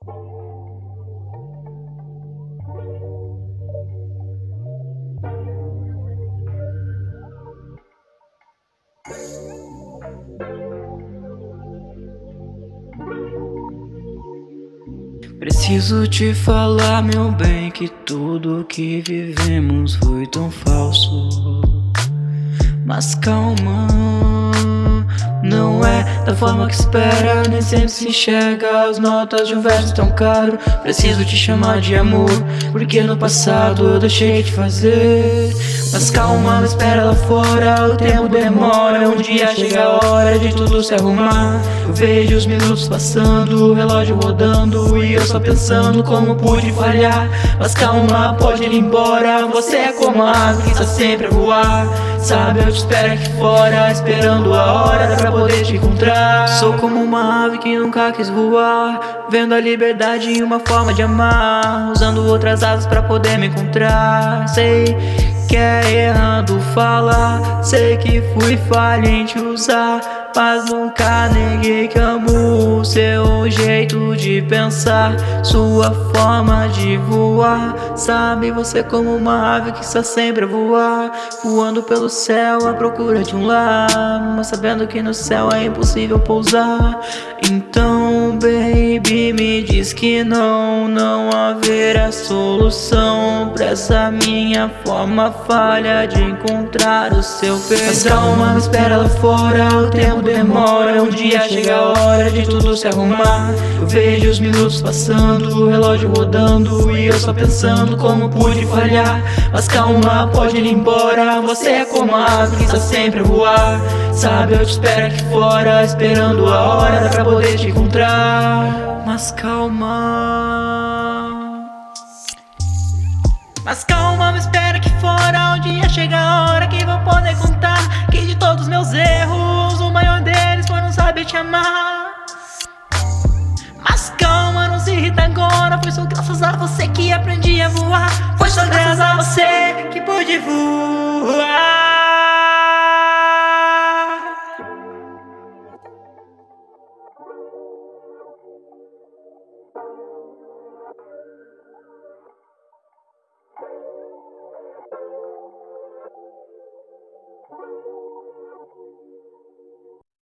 Preciso te falar, meu bem, que tudo que vivemos foi tão falso. Mas calma, não é da forma que espera, nem sempre se enxerga as notas de um verso tão caro. Preciso te chamar de amor, porque no passado eu deixei de fazer. Mas calma, me espera lá fora, o tempo demora. Um dia chega a hora de tudo se arrumar. Eu vejo os minutos passando, o relógio rodando, e eu só pensando como pude falhar. Mas calma, pode ir embora, você é como a ave que está sempre a voar. Sabe, eu te espero aqui fora, esperando a hora pra poder te encontrar. Sou como uma ave que nunca quis voar, vendo a liberdade em uma forma de amar, usando outras asas pra poder me encontrar. Sei que é errado falar, sei que fui falha em te usar, mas nunca neguei que amo seu jeito de pensar, sua forma de voar. Sabe, você é como uma ave que está sempre a voar, voando pelo céu à procura de um lar, mas sabendo que no céu é impossível pousar. Então, baby, me diz que não haverá solução pra essa minha forma falha de encontrar o seu perdão. Mas calma, me espera lá fora, o tempo demora. Um dia chega a hora de tudo se arrumar. Eu vejo os minutos passando, o relógio rodando, e eu só pensando como pude falhar. Mas calma, pode ir embora, você é como a ave que está sempre a voar. Sabe, eu te espero aqui fora, esperando a hora pra poder te encontrar. Mas calma, me espera aqui fora. Um dia chega a hora que vou poder contar que de todos os meus erros, o maior deles foi não saber te amar. Mas calma, não se irrita agora, foi só graças a você que aprendi a voar. Foi só graças a você que pude voar.